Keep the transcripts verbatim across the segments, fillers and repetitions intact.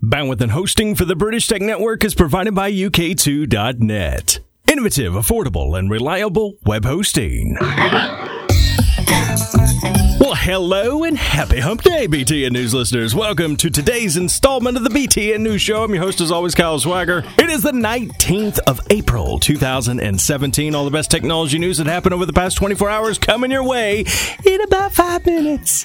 Bandwidth and hosting for the British Tech Network is provided by U K two dot net. Innovative, affordable, and reliable web hosting. Well, hello and happy hump day, B T N News listeners. Welcome to today's installment of the B T N News Show. I'm your host, as always, Kyle Swagger. It is the nineteenth of April, two thousand seventeen. All the best technology news that happened over the past twenty-four hours coming your way in about five minutes.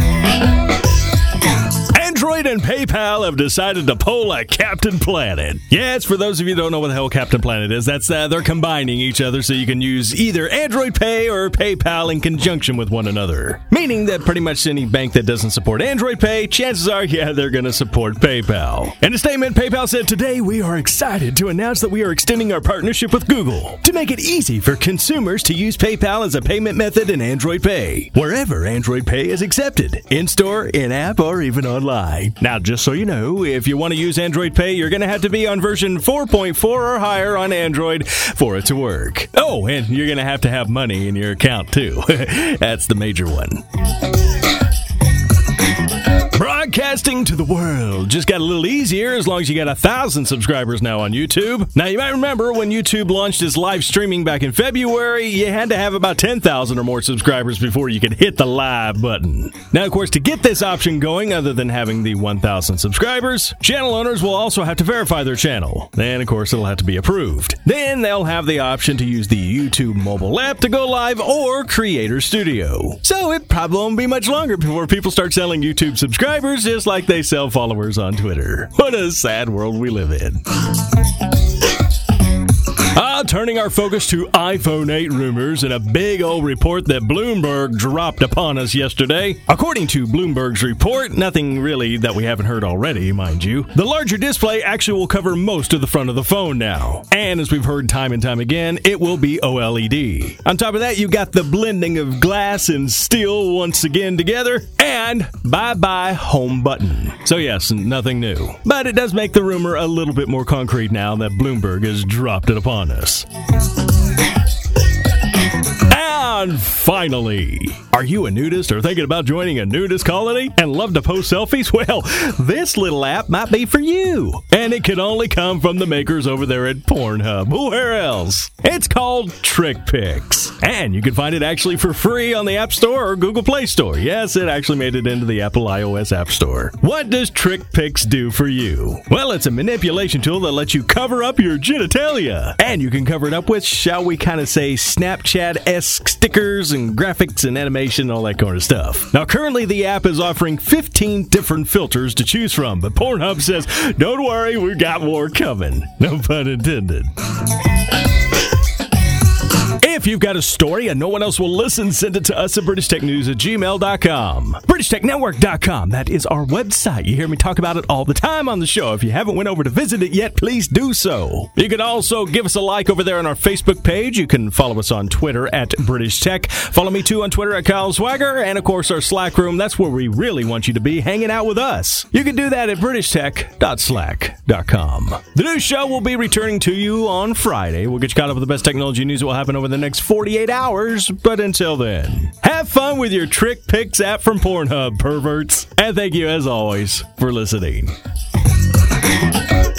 Android and PayPal have decided to pull a Captain Planet. Yes, for those of you who don't know what the hell Captain Planet is, that's uh, they're combining each other so you can use either Android Pay or PayPal in conjunction with one another. Meaning that pretty much any bank that doesn't support Android Pay, chances are, yeah, they're going to support PayPal. In a statement, PayPal said, "Today we are excited to announce that we are extending our partnership with Google to make it easy for consumers to use PayPal as a payment method in Android Pay, wherever Android Pay is accepted, in-store, in-app, or even online." Now, just so you know, if you want to use Android Pay, you're going to have to be on version four point four or higher on Android for it to work. Oh, and you're going to have to have money in your account, too. That's the major one. Broadcasting to the world just got a little easier as long as you got a thousand subscribers now on YouTube. Now, you might remember when YouTube launched its live streaming back in February, you had to have about ten thousand or more subscribers before you could hit the live button. Now, of course, to get this option going, other than having the one thousand subscribers, channel owners will also have to verify their channel. And, of course, it'll have to be approved. Then they'll have the option to use the YouTube mobile app to go live or Creator Studio. So it probably won't be much longer before people start selling YouTube subscribers just like they sell followers on Twitter. What a sad world we live in. Ah, turning our focus to iPhone eight rumors and a big old report that Bloomberg dropped upon us yesterday. According to Bloomberg's report, nothing really that we haven't heard already, mind you. The larger display actually will cover most of the front of the phone now. And as we've heard time and time again, it will be OLED. On top of that, you got the blending of glass and steel once again together, and bye-bye home button. So yes, nothing new. But it does make the rumor a little bit more concrete now that Bloomberg has dropped it upon us. And finally, are you a nudist or thinking about joining a nudist colony and love to post selfies? Well, this little app might be for you. And it can only come from the makers over there at Pornhub. Where else? It's called TrickPics. And you can find it actually for free on the App Store or Google Play Store. Yes, it actually made it into the Apple iOS App Store. What does TrickPics do for you? Well, it's a manipulation tool that lets you cover up your genitalia. And you can cover it up with, shall we kind of say, Snapchat-esque stickers and graphics and animation, all that kind of stuff. Now, currently the app is offering fifteen different filters to choose from, but Pornhub says, don't worry, we've got more coming. No pun intended. If you've got a story and no one else will listen, send it to us at british tech news at gmail dot com. british tech network dot com, that is our website. You hear me talk about it all the time on the show. If you haven't went over to visit it yet, please do so. You can also give us a like over there on our Facebook page. You can follow us on Twitter at British Tech. Follow me too on Twitter at Kyle Swagger. And of course our Slack room, that's where we really want you to be, hanging out with us. You can do that at british tech dot slack dot com. The new show will be returning to you on Friday. We'll get you caught up with the best technology news that will happen over the next forty-eight hours, but until then, have fun with your TrickPics app from Pornhub, perverts. And thank you, as always, for listening.